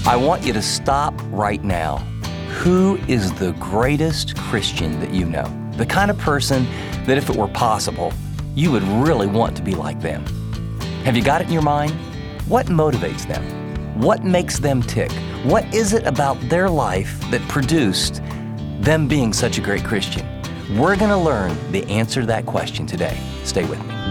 I want you to stop right now. Who is the greatest Christian that you know? The kind of person that if it were possible, you would really want to be like them. Have you got it in your mind? What motivates them? What makes them tick? What is it about their life that produced them being such a great Christian? We're going to learn the answer to that question today. Stay with me.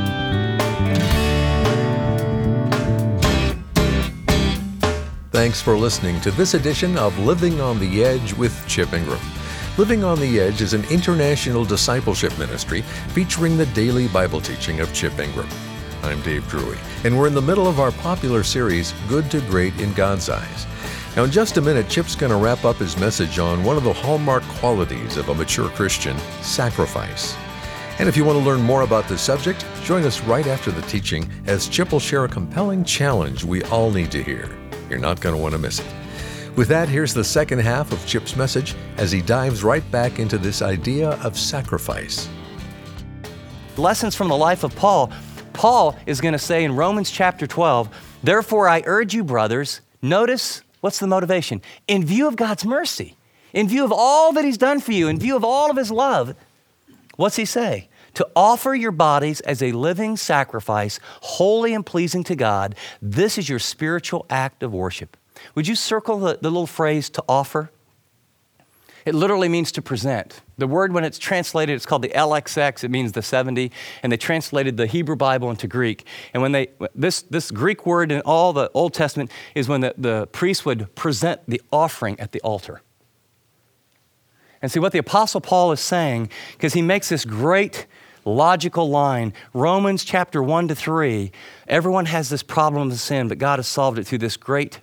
Thanks for listening to this edition of Living on the Edge with Chip Ingram. Living on the Edge is an international discipleship ministry featuring the daily Bible teaching of Chip Ingram. I'm Dave Drury, and we're in the middle of our popular series, Good to Great in God's Eyes. Now, in just a minute, Chip's going to wrap up his message on one of the hallmark qualities of a mature Christian, sacrifice. And if you want to learn more about this subject, join us right after the teaching as Chip will share a compelling challenge we all need to hear. You're not going to want to miss it. With that, here's the second half of Chip's message as he dives right back into this idea of sacrifice. Lessons from the life of Paul. Paul is going to say in Romans chapter 12, therefore I urge you, brothers, notice what's the motivation? In view of God's mercy, in view of all that he's done for you, in view of all of his love, what's he say? To offer your bodies as a living sacrifice, holy and pleasing to God. This is your spiritual act of worship. Would you circle the little phrase, to offer? It literally means to present. The word, when it's translated, it's called the LXX. It means the 70. And they translated the Hebrew Bible into Greek. And when this Greek word in all the Old Testament is when the priest would present the offering at the altar. And see what the Apostle Paul is saying, because he makes this great logical line. Romans chapter 1-3, everyone has this problem of sin, but God has solved it through this great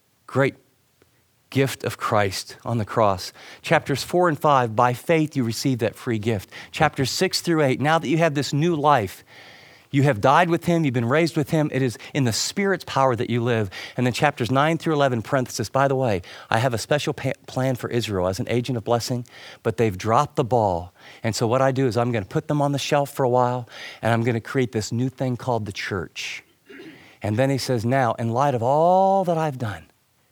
gift of Christ on the cross. Chapters 4 and 5, by faith you receive that free gift. Chapters 6-8, now that you have this new life, you have died with him, you've been raised with him. It is in the Spirit's power that you live. And then chapters 9-11, parenthesis, by the way, I have a special plan for Israel as an agent of blessing, but they've dropped the ball. And so what I do is I'm going to put them on the shelf for a while, and I'm going to create this new thing called the church. And then he says, now, in light of all that I've done,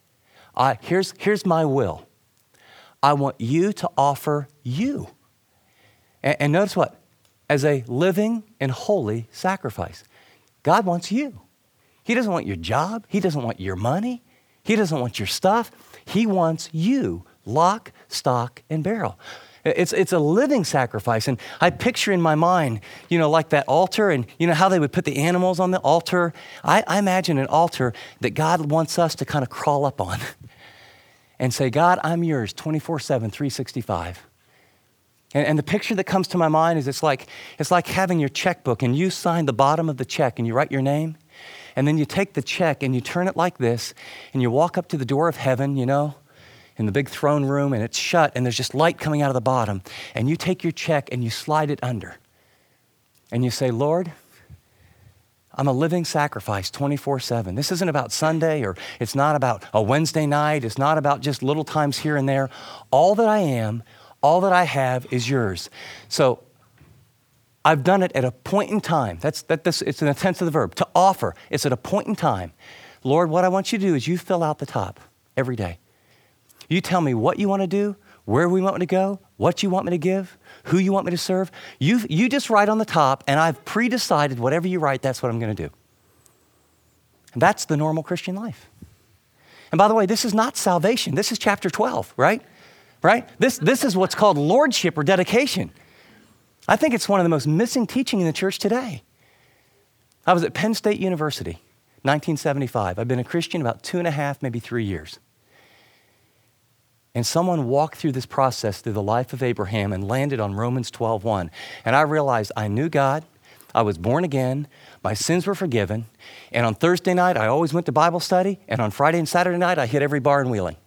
here's my will. I want you to offer you. And notice what? As a living and holy sacrifice. God wants you. He doesn't want your job. He doesn't want your money. He doesn't want your stuff. He wants you, lock, stock, and barrel. It's a living sacrifice. And I picture in my mind, like that altar and how they would put the animals on the altar. I imagine an altar that God wants us to kind of crawl up on and say, God, I'm yours 24/7, 365. And the picture that comes to my mind is it's like having your checkbook and you sign the bottom of the check and you write your name. And then you take the check and you turn it like this and you walk up to the door of heaven, in the big throne room, and it's shut and there's just light coming out of the bottom. And you take your check and you slide it under. And you say, Lord, I'm a living sacrifice 24/7. This isn't about Sunday, or it's not about a Wednesday night. It's not about just little times here and there. All that I am, all that I have is yours. So I've done it at a point in time. It's in the tense of the verb. To offer, it's at a point in time. Lord, what I want you to do is you fill out the top every day. You tell me what you want to do, where we want me to go, what you want me to give, who you want me to serve. You just write on the top, and I've pre-decided whatever you write, that's what I'm going to do. And that's the normal Christian life. And by the way, this is not salvation. This is chapter 12, right? Right? This is what's called lordship or dedication. I think it's one of the most missing teaching in the church today. I was at Penn State University, 1975. I've been a Christian about 2.5, maybe 3 years. And someone walked through this process through the life of Abraham and landed on Romans 12:1. And I realized I knew God. I was born again. My sins were forgiven. And on Thursday night, I always went to Bible study. And on Friday and Saturday night, I hit every bar in Wheeling.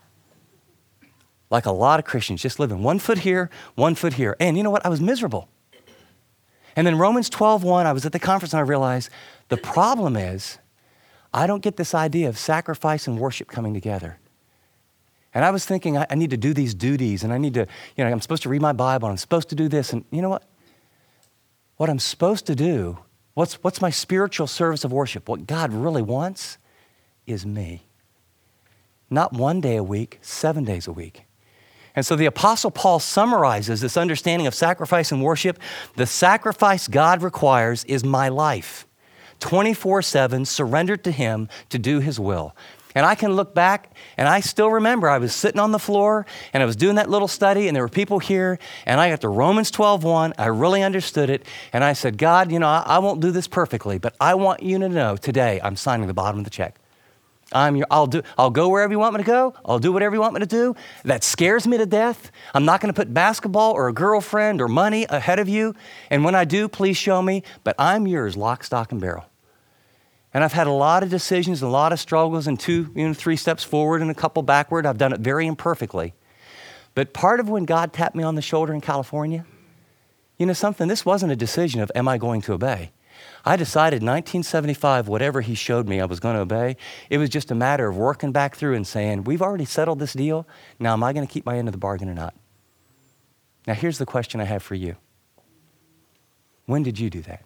Like a lot of Christians, just living 1 foot here, 1 foot here. And you know what? I was miserable. And then Romans 12:1, I was at the conference and I realized the problem is I don't get this idea of sacrifice and worship coming together. And I was thinking I need to do these duties and I need to, I'm supposed to read my Bible and I'm supposed to do this. And you know what? What I'm supposed to do, what's my spiritual service of worship? What God really wants is me. not 1 day a week, 7 days a week. And so the Apostle Paul summarizes this understanding of sacrifice and worship. The sacrifice God requires is my life, 24/7, surrendered to him to do his will. And I can look back, and I still remember I was sitting on the floor, and I was doing that little study, and there were people here, and I got to Romans 12:1. I really understood it, and I said, God, I won't do this perfectly, but I want you to know today I'm signing the bottom of the check. I'll go wherever you want me to go. I'll do whatever you want me to do. That scares me to death. I'm not going to put basketball or a girlfriend or money ahead of you. And when I do, please show me. But I'm yours, lock, stock, and barrel. And I've had a lot of decisions, a lot of struggles, and 3 steps forward and a couple backward. I've done it very imperfectly. But part of when God tapped me on the shoulder in California, something, this wasn't a decision of, am I going to obey? I decided in 1975, whatever he showed me I was going to obey. It was just a matter of working back through and saying, we've already settled this deal. Now, am I going to keep my end of the bargain or not? Now, here's the question I have for you. When did you do that?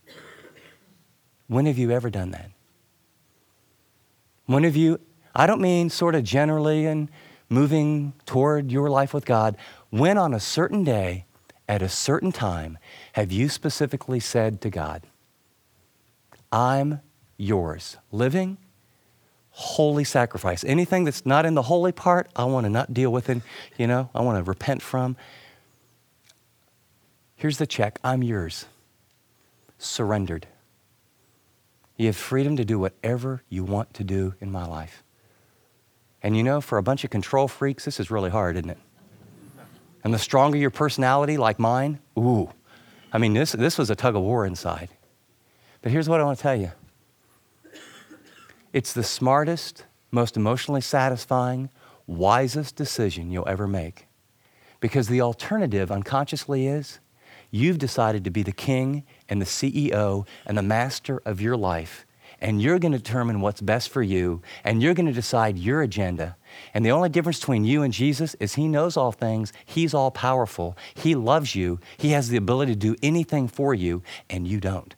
When have you ever done that? When have you, I don't mean sort of generally and moving toward your life with God, when on a certain day, at a certain time, have you specifically said to God, I'm yours, living, holy sacrifice. Anything that's not in the holy part, I want to not deal with it, I want to repent from. Here's the check, I'm yours, surrendered. You have freedom to do whatever you want to do in my life. And for a bunch of control freaks, this is really hard, isn't it? And the stronger your personality, like mine, this was a tug of war inside. But here's what I want to tell you. It's the smartest, most emotionally satisfying, wisest decision you'll ever make. Because the alternative unconsciously is you've decided to be the king and the CEO and the master of your life. And you're going to determine what's best for you. And you're going to decide your agenda. And the only difference between you and Jesus is he knows all things. He's all powerful. He loves you. He has the ability to do anything for you, and you don't.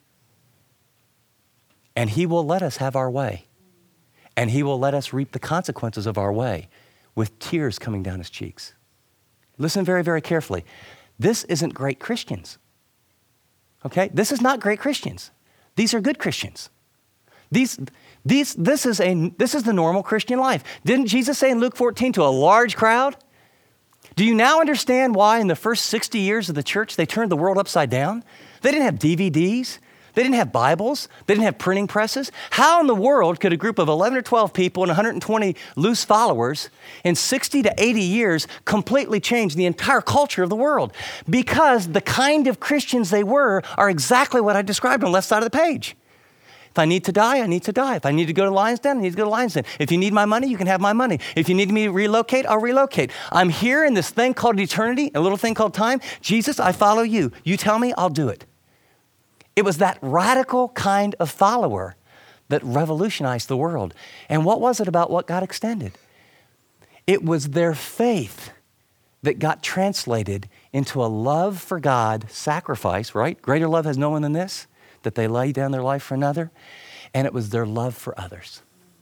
And he will let us have our way. And he will let us reap the consequences of our way with tears coming down his cheeks. Listen very, very carefully. This isn't great Christians. Okay? This is not great Christians. These are good Christians. This is the normal Christian life. Didn't Jesus say in Luke 14 to a large crowd? Do you now understand why in the first 60 years of the church they turned the world upside down? They didn't have DVDs. They didn't have Bibles. They didn't have printing presses. How in the world could a group of 11 or 12 people and 120 loose followers in 60 to 80 years completely change the entire culture of the world? Because the kind of Christians they were are exactly what I described on the left side of the page. If I need to die, I need to die. If I need to go to Lion's Den, I need to go to Lion's Den. If you need my money, you can have my money. If you need me to relocate, I'll relocate. I'm here in this thing called eternity, a little thing called time. Jesus, I follow you. You tell me, I'll do it. It was that radical kind of follower that revolutionized the world. And what was it about what God extended? It was their faith that got translated into a love for God, sacrifice, right? Greater love has no one than this, that they lay down their life for another. And it was their love for others.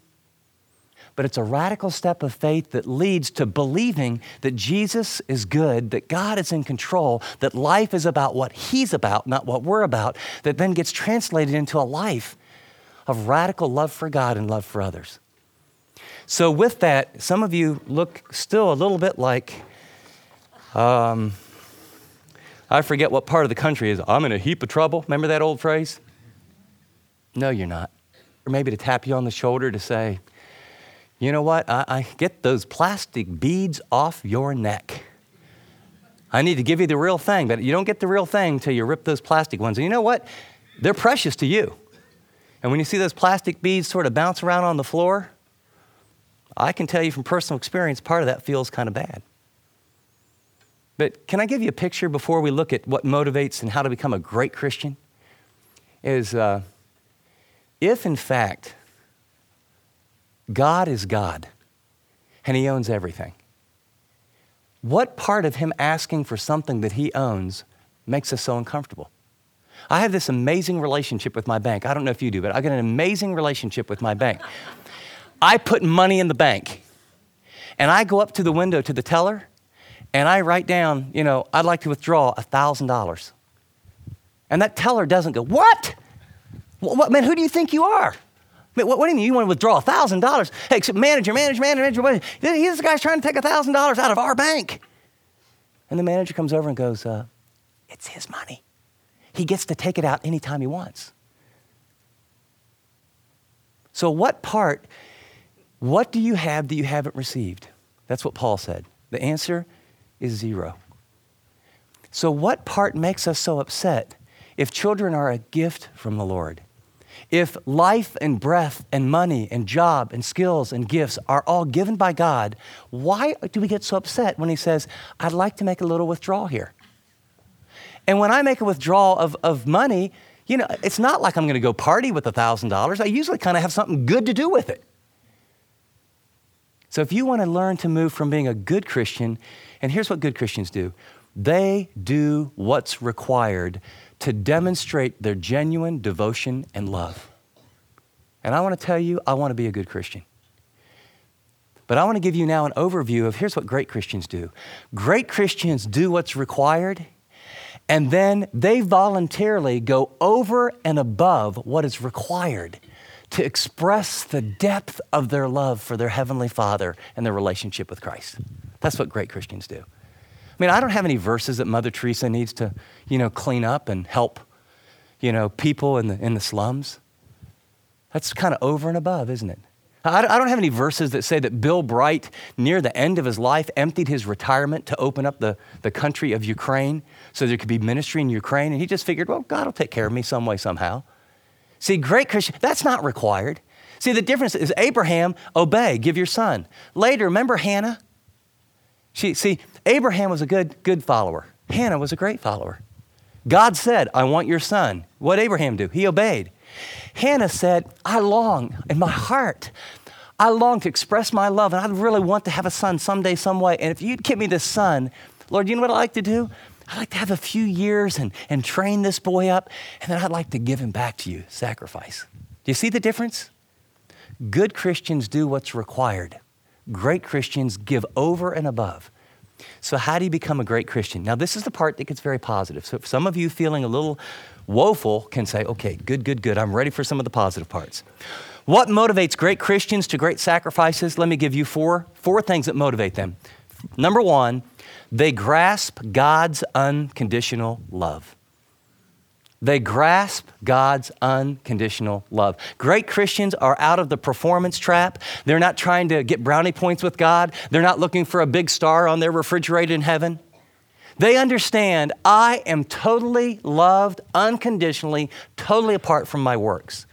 But it's a radical step of faith that leads to believing that Jesus is good, that God is in control, that life is about what he's about, not what we're about, that then gets translated into a life of radical love for God and love for others. So with that, some of you look still a little bit like, I forget what part of the country is, I'm in a heap of trouble. Remember that old phrase? No, you're not. Or maybe to tap you on the shoulder to say, you know what? I get those plastic beads off your neck. I need to give you the real thing, but you don't get the real thing until you rip those plastic ones. And you know what? They're precious to you. And when you see those plastic beads sort of bounce around on the floor, I can tell you from personal experience, part of that feels kind of bad. But can I give you a picture before we look at what motivates and how to become a great Christian? Is if in fact God is God and he owns everything, what part of him asking for something that he owns makes us so uncomfortable? I have this amazing relationship with my bank. I don't know if you do, but I got an amazing relationship with my bank. I put money in the bank. And I go up to the window to the teller, and I write down, I'd like to withdraw $1,000. And that teller doesn't go, what? What, man, who do you think you are? Man, what do you mean you want to withdraw $1,000? Hey, manager, this guy's trying to take $1,000 out of our bank. And the manager comes over and goes, it's his money. He gets to take it out anytime he wants. So what do you have that you haven't received? That's what Paul said. The answer is 0. So what part makes us so upset if children are a gift from the Lord? If life and breath and money and job and skills and gifts are all given by God, why do we get so upset when he says, I'd like to make a little withdrawal here? And when I make a withdrawal of money, it's not like I'm going to go party with $1,000. I usually kind of have something good to do with it. So if you want to learn to move from being a good Christian, and here's what good Christians do. They do what's required to demonstrate their genuine devotion and love. And I want to tell you, I want to be a good Christian. But I want to give you now an overview of here's what great Christians do. Great Christians do what's required, and then they voluntarily go over and above what is required to express the depth of their love for their Heavenly Father and their relationship with Christ. That's what great Christians do. I mean, I don't have any verses that Mother Teresa needs to, clean up and help, people in the slums. That's kind of over and above, isn't it? I don't have any verses that say that Bill Bright, near the end of his life, emptied his retirement to open up the country of Ukraine so there could be ministry in Ukraine. And he just figured, well, God will take care of me some way, somehow. See, great Christian, that's not required. See, the difference is Abraham, obey, give your son. Later, remember Hannah? Abraham was a good follower. Hannah was a great follower. God said, I want your son. What did Abraham do? He obeyed. Hannah said, I long in my heart. I long to express my love, and I really want to have a son someday, some way. And if you'd give me this son, Lord, you know what I'd like to do? I'd like to have a few years and train this boy up, and then I'd like to give him back to you, sacrifice. Do you see the difference? Good Christians do what's required. Great Christians give over and above. So how do you become a great Christian? Now, this is the part that gets very positive. So if some of you feeling a little woeful can say, okay, good. I'm ready for some of the positive parts. What motivates great Christians to great sacrifices? Let me give you four things that motivate them. Number one, they grasp God's unconditional love. They grasp God's unconditional love. Great Christians are out of the performance trap. They're not trying to get brownie points with God. They're not looking for a big star on their refrigerator in heaven. They understand, I am totally loved unconditionally, totally apart from my works.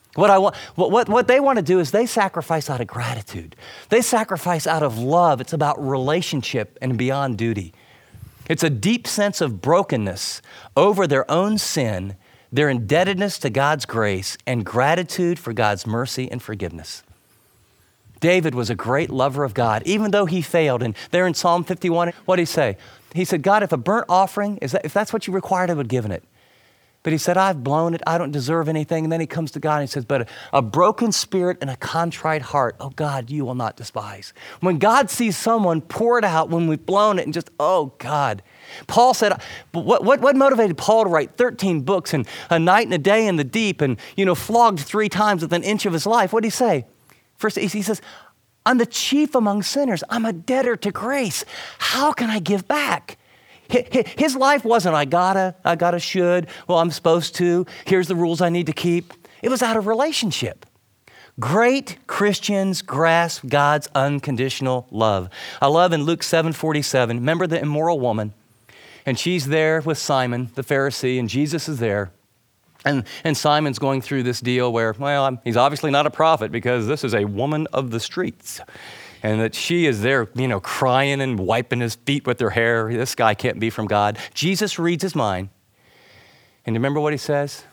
What they want to do is they sacrifice out of gratitude. They sacrifice out of love. It's about relationship and beyond duty. It's a deep sense of brokenness over their own sin, their indebtedness to God's grace, and gratitude for God's mercy and forgiveness. David was a great lover of God, even though he failed. And there in Psalm 51, what did he say? He said, God, if a burnt offering, if that's what you required, I would have given it. But he said, I've blown it. I don't deserve anything. And then he comes to God and he says, but a broken spirit and a contrite heart, oh God, you will not despise. When God sees someone pour it out when we've blown it and just, oh God. Paul said, what motivated Paul to write 13 books and a night and a day in the deep and, flogged 3 times with an inch of his life? What did he say? First, he says, I'm the chief among sinners. I'm a debtor to grace. How can I give back? His life wasn't, I gotta, should, well, I'm supposed to, here's the rules I need to keep. It was out of relationship. Great Christians grasp God's unconditional love. I love in Luke 7:47, remember the immoral woman, and she's there with Simon, the Pharisee, and Jesus is there. And Simon's going through this deal where, well, he's obviously not a prophet because this is a woman of the streets. And that she is there, crying and wiping his feet with her hair. This guy can't be from God. Jesus reads his mind. And remember what he says?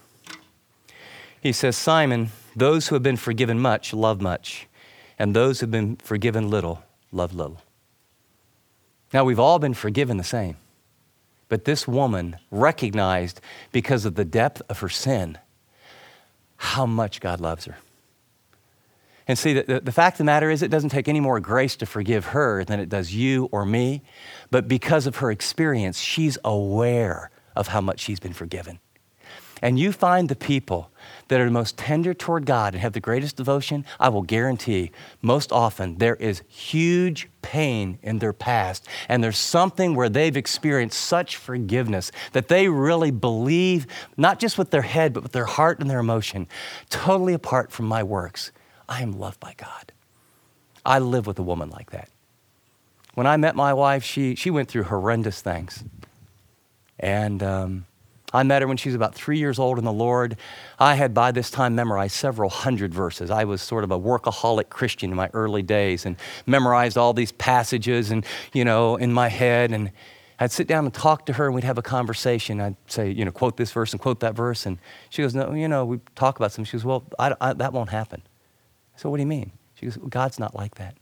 He says, Simon, those who have been forgiven much love much, and those who have been forgiven little love little. Now, we've all been forgiven the same. But this woman recognized, because of the depth of her sin, how much God loves her. And see, the fact of the matter is it doesn't take any more grace to forgive her than it does you or me. But because of her experience, she's aware of how much she's been forgiven. And you find the people that are the most tender toward God and have the greatest devotion, I will guarantee most often there is huge pain in their past. And there's something where they've experienced such forgiveness that they really believe, not just with their head, but with their heart and their emotion, totally apart from my works. I am loved by God. I live with a woman like that. When I met my wife, she went through horrendous things. And I met her when she was about 3 years old in the Lord. I had by this time memorized several hundred verses. I was sort of a workaholic Christian in my early days and memorized all these passages and, in my head. And I'd sit down and talk to her and we'd have a conversation. I'd say, quote this verse and quote that verse. And she goes, no, we talk about something. She goes, well, that won't happen. So what do you mean? She goes, well, God's not like that.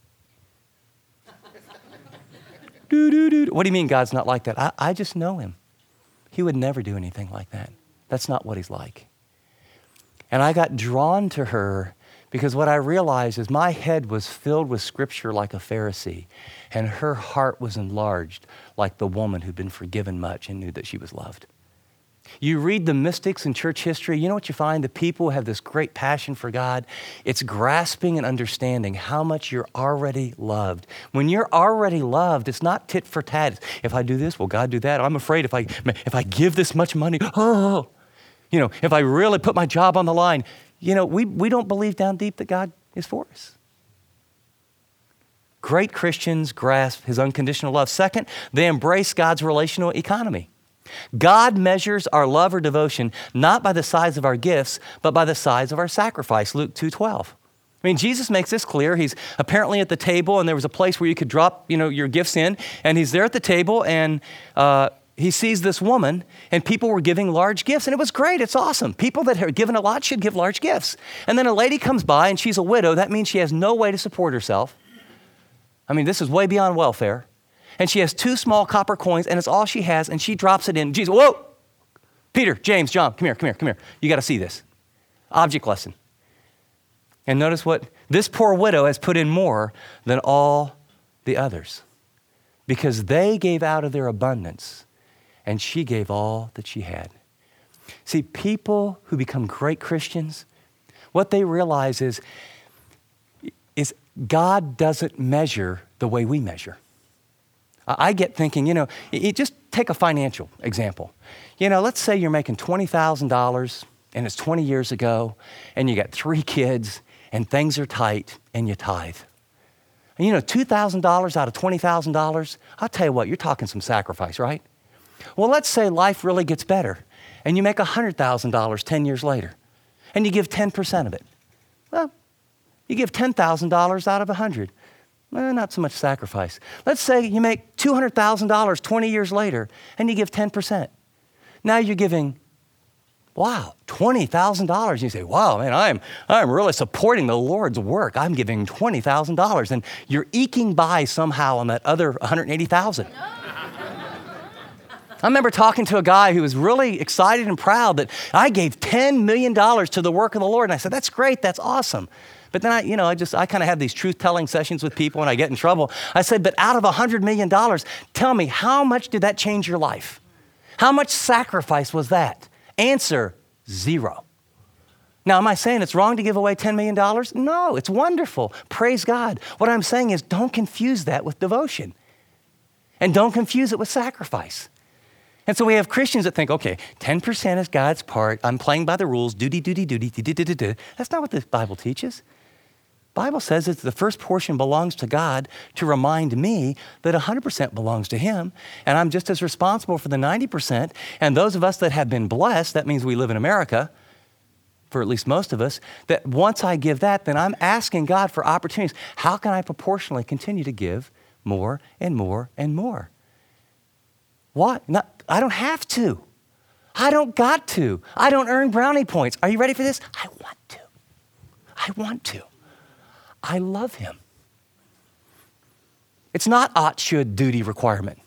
What do you mean God's not like that? I just know him. He would never do anything like that. That's not what he's like. And I got drawn to her because what I realized is my head was filled with scripture like a Pharisee, and her heart was enlarged like the woman who'd been forgiven much and knew that she was loved. You read the mystics in church history, you know what you find? The people who have this great passion for God, it's grasping and understanding how much you're already loved. When you're already loved, it's not tit for tat. If I do this, will God do that? I'm afraid if I give this much money, if I really put my job on the line, we don't believe down deep that God is for us. Great Christians grasp his unconditional love. Second, they embrace God's relational economy. God measures our love or devotion not by the size of our gifts, but by the size of our sacrifice, Luke 2:12. Jesus makes this clear. He's apparently at the table, and there was a place where you could drop, your gifts in, and he's there at the table, and he sees this woman, and people were giving large gifts, and it was great. It's awesome. People that are given a lot should give large gifts. And then a lady comes by, and she's a widow. That means she has no way to support herself. This is way beyond welfare. And she has 2 small copper coins, and it's all she has, and she drops it in. Jesus, whoa! Peter, James, John, come here. You got to see this. Object lesson. And notice what this poor widow has put in more than all the others, because they gave out of their abundance, and she gave all that she had. See, people who become great Christians, what they realize is God doesn't measure the way we measure. I get thinking, just take a financial example. Let's say you're making $20,000 and it's 20 years ago and you got 3 kids and things are tight and you tithe. And $2,000 out of $20,000, I'll tell you what, you're talking some sacrifice, right? Well, let's say life really gets better and you make $100,000 10 years later and you give 10% of it. Well, you give $10,000 out of 100. Well, not so much sacrifice. Let's say you make $200,000 20 years later and you give 10%. Now you're giving, $20,000. You say, wow, man, I'm really supporting the Lord's work. I'm giving $20,000 and you're eking by somehow on that other $180,000. I remember talking to a guy who was really excited and proud that I gave $10 million to the work of the Lord. And I said, that's great, that's awesome. But then I kind of have these truth-telling sessions with people and I get in trouble. I said, but out of $100 million, tell me, how much did that change your life? How much sacrifice was that? Answer, 0. Now, am I saying it's wrong to give away $10 million? No, it's wonderful. Praise God. What I'm saying is don't confuse that with devotion. And don't confuse it with sacrifice. And so we have Christians that think, okay, 10% is God's part. I'm playing by the rules. Duty. That's not what the Bible teaches. The Bible says that the first portion belongs to God to remind me that 100% belongs to him. And I'm just as responsible for the 90%. And those of us that have been blessed, that means we live in America, for at least most of us, that once I give that, then I'm asking God for opportunities. How can I proportionally continue to give more and more and more? What? I don't have to. I don't got to. I don't earn brownie points. Are you ready for this? I want to. I love him. It's not ought, should, duty requirement.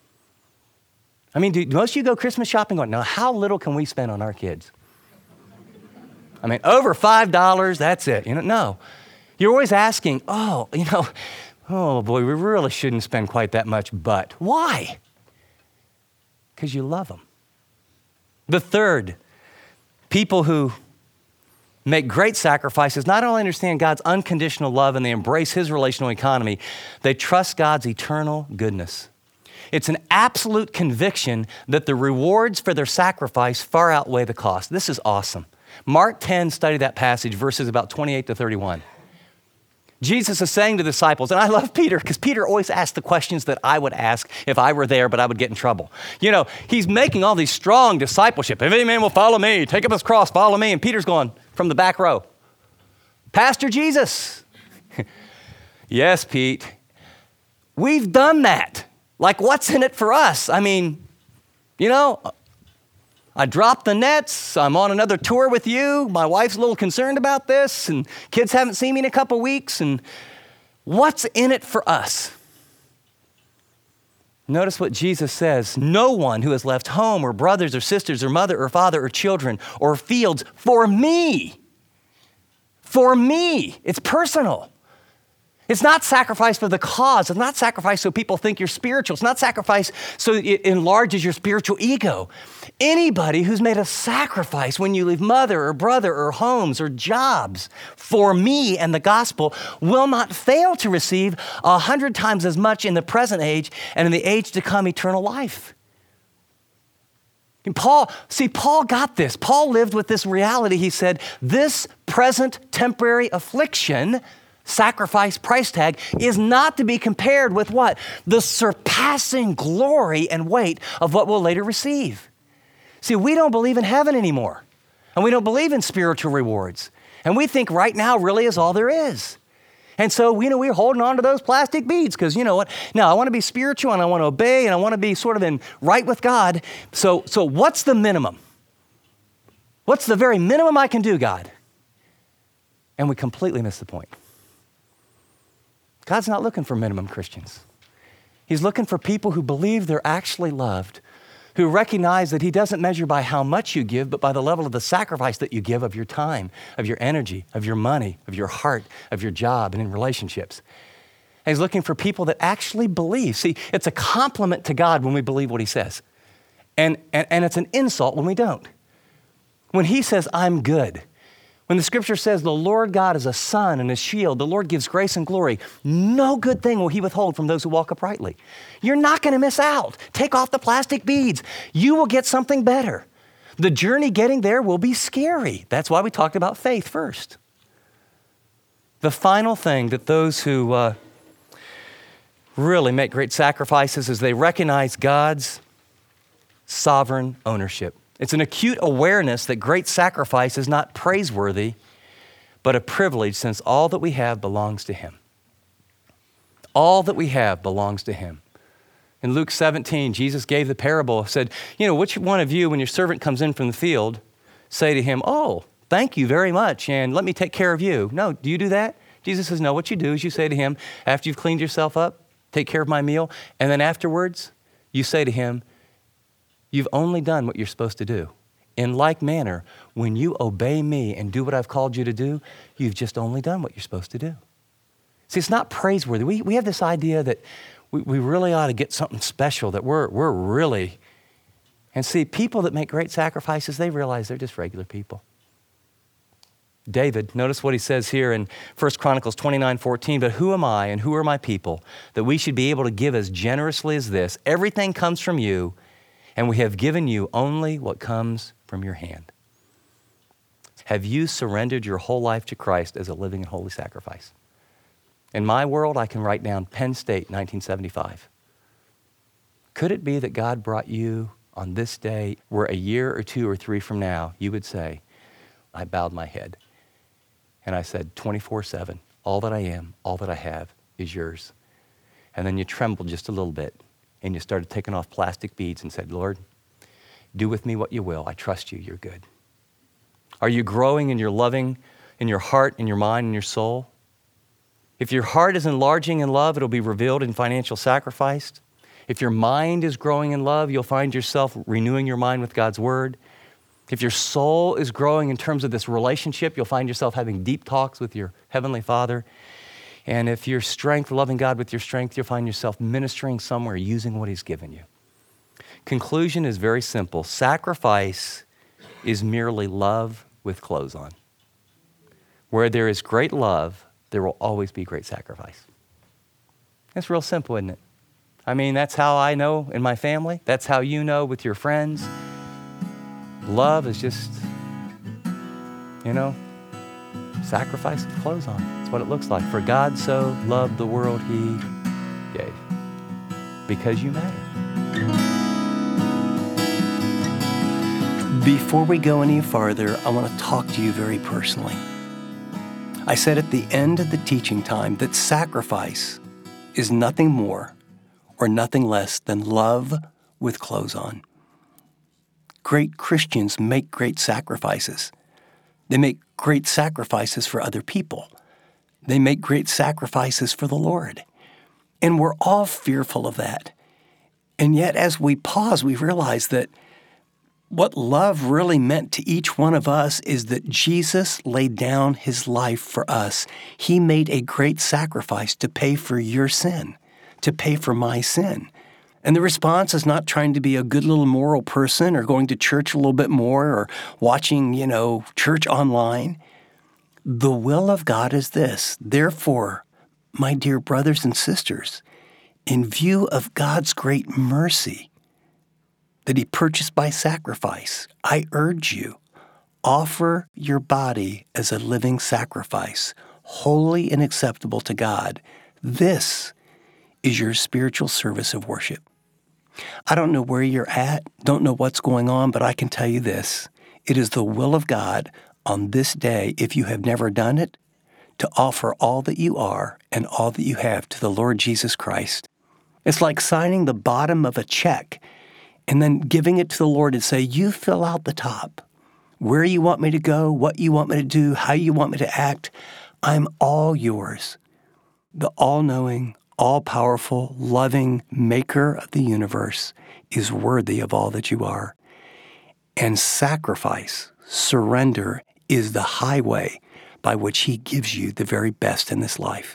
Do most of you go Christmas shopping going, now how little can we spend on our kids? Over $5, that's it. No. You're always asking, oh boy, we really shouldn't spend quite that much, but why? Because you love them. The third, people who make great sacrifices not only understand God's unconditional love and they embrace his relational economy, they trust God's eternal goodness. It's an absolute conviction that the rewards for their sacrifice far outweigh the cost. This is awesome. Mark 10, study that passage, verses about 28 to 31. Jesus is saying to the disciples, and I love Peter because Peter always asks the questions that I would ask if I were there, but I would get in trouble. He's making all these strong discipleship. If any man will follow me, take up his cross, follow me. And Peter's going from the back row, Pastor Jesus. Yes, Pete, we've done that. Like, what's in it for us? I mean, I dropped the nets. I'm on another tour with you. My wife's a little concerned about this, and kids haven't seen me in a couple weeks. And what's in it for us? Notice what Jesus says. No one who has left home or brothers or sisters or mother or father or children or fields for me. It's personal. It's not sacrifice for the cause. It's not sacrifice so people think you're spiritual. It's not sacrifice so it enlarges your spiritual ego. Anybody who's made a sacrifice when you leave mother or brother or homes or jobs for me and the gospel will not fail to receive 100 times as much in the present age and in the age to come eternal life. And Paul got this. Paul lived with this reality. He said, this present temporary affliction, sacrifice price tag, is not to be compared with what? The surpassing glory and weight of what we'll later receive. See, we don't believe in heaven anymore, and we don't believe in spiritual rewards, and we think right now really is all there is. And so, we're holding on to those plastic beads because you know what? Now, I want to be spiritual, and I want to obey, and I want to be sort of in right with God. So what's the minimum? What's the very minimum I can do, God? And we completely miss the point. God's not looking for minimum Christians. He's looking for people who believe they're actually loved, who recognize that he doesn't measure by how much you give, but by the level of the sacrifice that you give of your time, of your energy, of your money, of your heart, of your job, and in relationships. And he's looking for people that actually believe. See, it's a compliment to God when we believe what he says. And it's an insult when we don't. When he says, I'm good, when the scripture says the Lord God is a sun and a shield, the Lord gives grace and glory, no good thing will he withhold from those who walk uprightly. You're not going to miss out. Take off the plastic beads. You will get something better. The journey getting there will be scary. That's why we talked about faith first. The final thing that those who really make great sacrifices is they recognize God's sovereign ownership. It's an acute awareness that great sacrifice is not praiseworthy, but a privilege since all that we have belongs to him. All that we have belongs to him. In Luke 17, Jesus gave the parable, said, which one of you, when your servant comes in from the field, say to him, oh, thank you very much, and let me take care of you. No, do you do that? Jesus says, no, what you do is you say to him, after you've cleaned yourself up, take care of my meal, and then afterwards, you say to him, you've only done what you're supposed to do. In like manner, when you obey me and do what I've called you to do, you've just only done what you're supposed to do. See, it's not praiseworthy. We have this idea that we really ought to get something special, that we're really... And see, people that make great sacrifices, they realize they're just regular people. David, notice what he says here in 1 Chronicles 29:14, but who am I and who are my people that we should be able to give as generously as this? Everything comes from you, and we have given you only what comes from your hand. Have you surrendered your whole life to Christ as a living and holy sacrifice? In my world, I can write down Penn State, 1975. Could it be that God brought you on this day where a year or two or three from now, you would say, I bowed my head and I said 24/7, all that I am, all that I have is yours. And then you trembled just a little bit and you started taking off plastic beads and said, Lord, do with me what you will. I trust you. You're good. Are you growing in your loving, in your heart, in your mind, in your soul? If your heart is enlarging in love, it'll be revealed in financial sacrifice. If your mind is growing in love, you'll find yourself renewing your mind with God's word. If your soul is growing in terms of this relationship, you'll find yourself having deep talks with your Heavenly Father. And if your strength, loving God with your strength, you'll find yourself ministering somewhere, using what He's given you. Conclusion is very simple. Sacrifice is merely love with clothes on. Where there is great love, there will always be great sacrifice. It's real simple, isn't it? I mean, that's how I know in my family. That's how you know with your friends. Love is just, sacrifice with clothes on. That's what it looks like. For God so loved the world, He gave. Because you matter. Before we go any farther, I want to talk to you very personally. I said at the end of the teaching time that sacrifice is nothing more or nothing less than love with clothes on. Great Christians make great sacrifices. They make great sacrifices for other people. They make great sacrifices for the Lord. And we're all fearful of that. And yet, as we pause, we realize that what love really meant to each one of us is that Jesus laid down His life for us. He made a great sacrifice to pay for your sin, to pay for my sin. And the response is not trying to be a good little moral person or going to church a little bit more or watching, church online. The will of God is this. Therefore, my dear brothers and sisters, in view of God's great mercy that He purchased by sacrifice, I urge you, offer your body as a living sacrifice, holy and acceptable to God. This is your spiritual service of worship. I don't know where you're at, don't know what's going on, but I can tell you this. It is the will of God on this day, if you have never done it, to offer all that you are and all that you have to the Lord Jesus Christ. It's like signing the bottom of a check and then giving it to the Lord and say, you fill out the top. Where you want me to go, what you want me to do, how you want me to act, I'm all yours. The all-knowing, all-powerful, loving Maker of the universe is worthy of all that you are. And sacrifice, surrender, is the highway by which He gives you the very best in this life.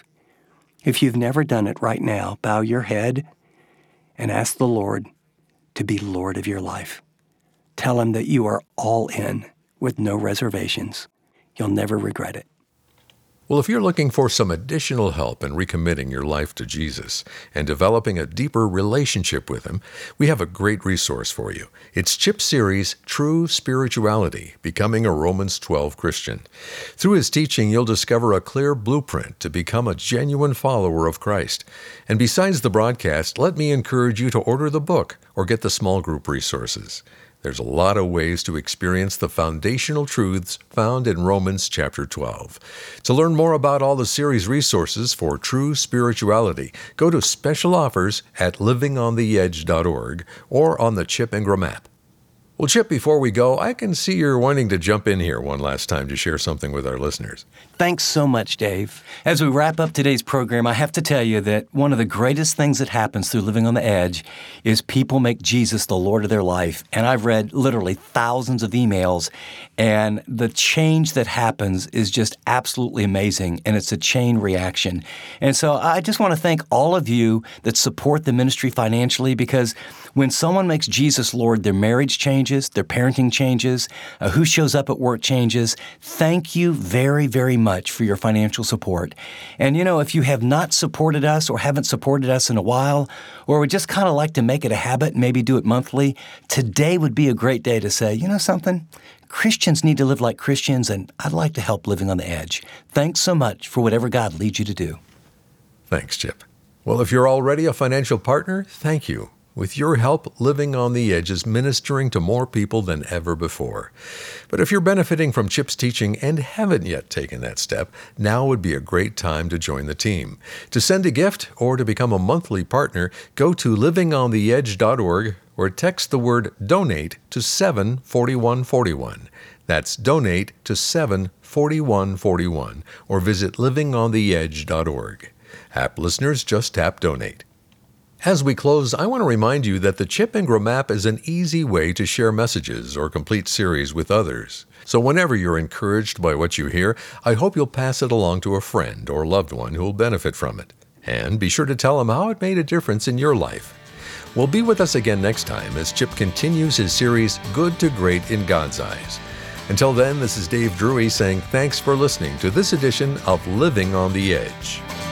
If you've never done it right now, bow your head and ask the Lord to be Lord of your life. Tell Him that you are all in with no reservations. You'll never regret it. Well, if you're looking for some additional help in recommitting your life to Jesus and developing a deeper relationship with Him, we have a great resource for you. It's Chip's series, True Spirituality, Becoming a Romans 12 Christian. Through his teaching, you'll discover a clear blueprint to become a genuine follower of Christ. And besides the broadcast, let me encourage you to order the book or get the small group resources. There's a lot of ways to experience the foundational truths found in Romans chapter 12. To learn more about all the series resources for True Spirituality, go to special offers at livingontheedge.org or on the Chip Ingram app. Well, Chip, before we go, I can see you're wanting to jump in here one last time to share something with our listeners. Thanks so much, Dave. As we wrap up today's program, I have to tell you that one of the greatest things that happens through Living on the Edge is people make Jesus the Lord of their life. And I've read literally thousands of emails, and the change that happens is just absolutely amazing, and it's a chain reaction. And so I just want to thank all of you that support the ministry financially, because when someone makes Jesus Lord, their marriage changes, their parenting changes, who shows up at work changes. Thank you very, very much for your financial support. And if you have not supported us or haven't supported us in a while, or would just kind of like to make it a habit, maybe do it monthly, today would be a great day to say, something? Christians need to live like Christians, and I'd like to help Living on the Edge. Thanks so much for whatever God leads you to do. Thanks, Chip. Well, if you're already a financial partner, thank you. With your help, Living on the Edge is ministering to more people than ever before. But if you're benefiting from Chip's teaching and haven't yet taken that step, now would be a great time to join the team. To send a gift or to become a monthly partner, go to livingontheedge.org or text the word DONATE to 74141. That's DONATE to 74141, or visit livingontheedge.org. App listeners, just tap DONATE. As we close, I want to remind you that the Chip Ingram app is an easy way to share messages or complete series with others. So whenever you're encouraged by what you hear, I hope you'll pass it along to a friend or loved one who will benefit from it. And be sure to tell them how it made a difference in your life. Well, be with us again next time as Chip continues his series, Good to Great in God's Eyes. Until then, this is Dave Drury saying thanks for listening to this edition of Living on the Edge.